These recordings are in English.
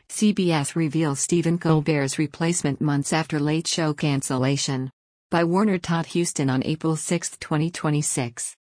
CBS reveals Stephen Colbert's replacement months after Late Show cancellation. By Warner Todd Huston on April 6, 2026.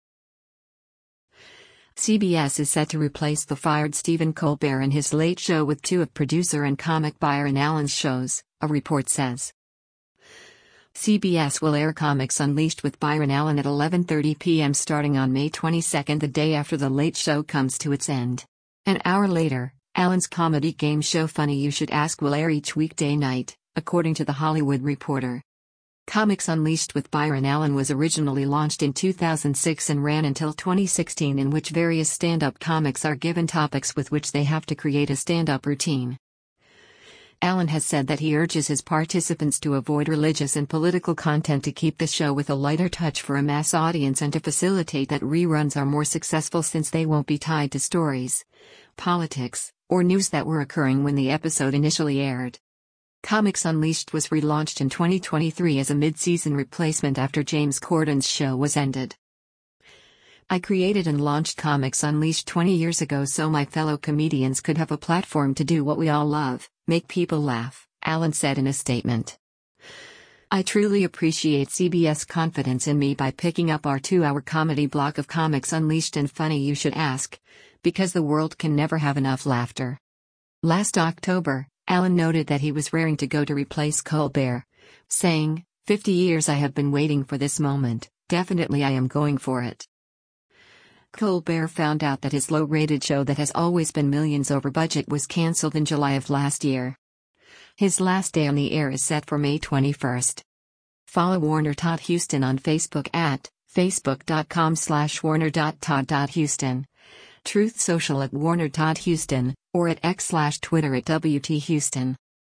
CBS is set to replace the fired Stephen Colbert in his Late Show with two of producer and comic Byron Allen's shows, a report says. CBS will air Comics Unleashed with Byron Allen at 11:30 p.m. starting on May 22, the day after The Late Show comes to its end. An hour later, Allen's comedy game show Funny You Should Ask will air each weekday night, according to The Hollywood Reporter. Comics Unleashed with Byron Allen was originally launched in 2006 and ran until 2016, in which various stand-up comics are given topics with which they have to create a stand-up routine. Allen has said that he urges his participants to avoid religious and political content to keep the show with a lighter touch for a mass audience and to facilitate that reruns are more successful since they won't be tied to stories, politics, or news that were occurring when the episode initially aired. Comics Unleashed was relaunched in 2023 as a mid-season replacement after James Corden's show was ended. I created and launched Comics Unleashed 20 years ago so my fellow comedians could have a platform to do what we all love, make people laugh, Allen said in a statement. I truly appreciate CBS confidence in me by picking up our 2-hour comedy block of Comics Unleashed and Funny You Should Ask, because the world can never have enough laughter. Last October, Allen noted that he was raring to go to replace Colbert, saying, 50 years I have been waiting for this moment, definitely I am going for it. Colbert found out that his low-rated show that has always been millions over budget was cancelled in July of last year. His last day on the air is set for May 21st. Follow Warner Todd Huston on Facebook at facebook.com/warner.todd.huston, Truth Social at Warner Todd Huston, or at X/Twitter at WT Huston.